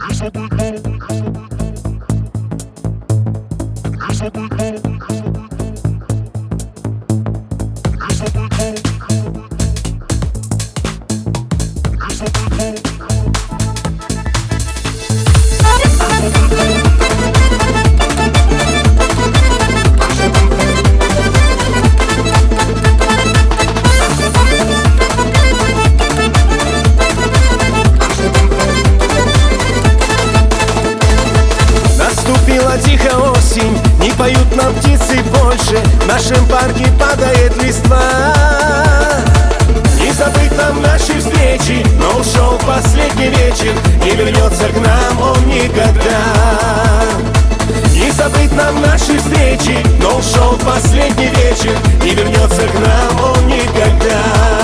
Наступила тихо осень, не поют нам птицы больше, в нашем парке падает листва. Не забыть нам наши встречи, но ушел последний вечер, не вернется к нам он никогда. Не забыть нам наши встречи, но ушел последний вечер, не вернется к нам он никогда.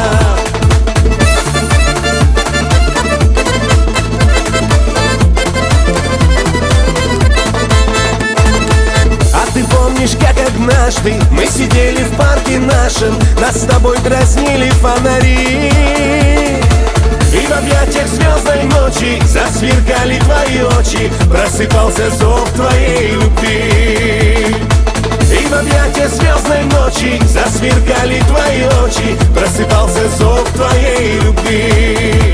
Помнишь, как однажды мы сидели в парке нашем, нас с тобой дразнили фонари, и в объятиях звездной ночи засверкали твои очи, просыпался зов твоей любви. И в объятиях звездной ночи засверкали твои очи, просыпался зов твоей любви.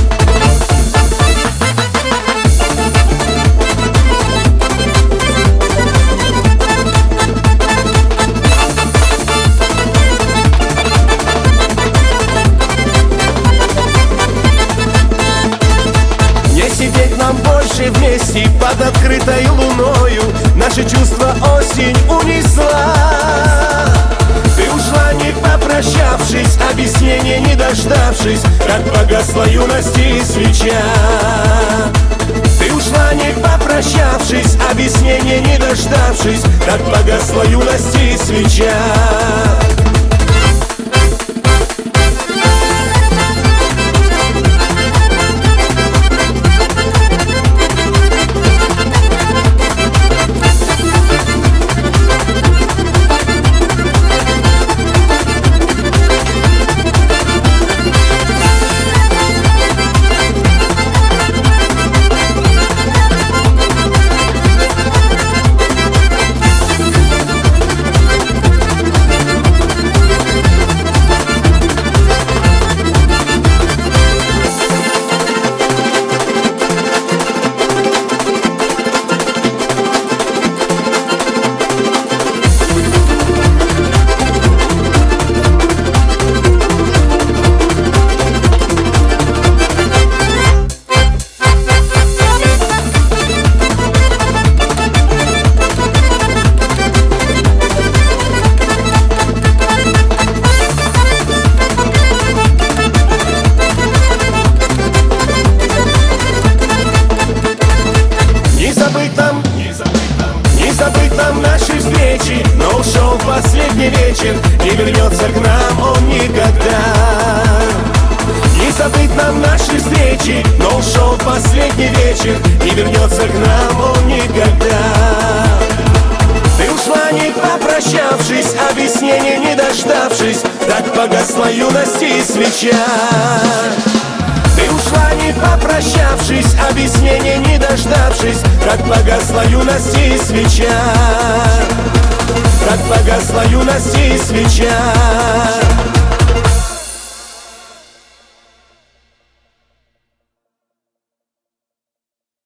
Сидеть нам больше вместе под открытой луною, наши чувства осень унесла. Ты ушла, не попрощавшись, объяснения не дождавшись, как погасла юности свеча. Ты ушла, не попрощавшись, объяснения не дождавшись, как погасла юности свеча. Не забыть нам наши встречи, но ушел последний вечер, не вернется к нам он никогда. Не забыть нам наши встречи, но ушел последний вечер, не вернется к нам он никогда. Ты ушла, не попрощавшись, объяснения не дождавшись, так погасла юности свеча. Ты ушла, не попрощавшись, объяснения не дождавшись, как погасла юности свеча. Как погасла юности свеча.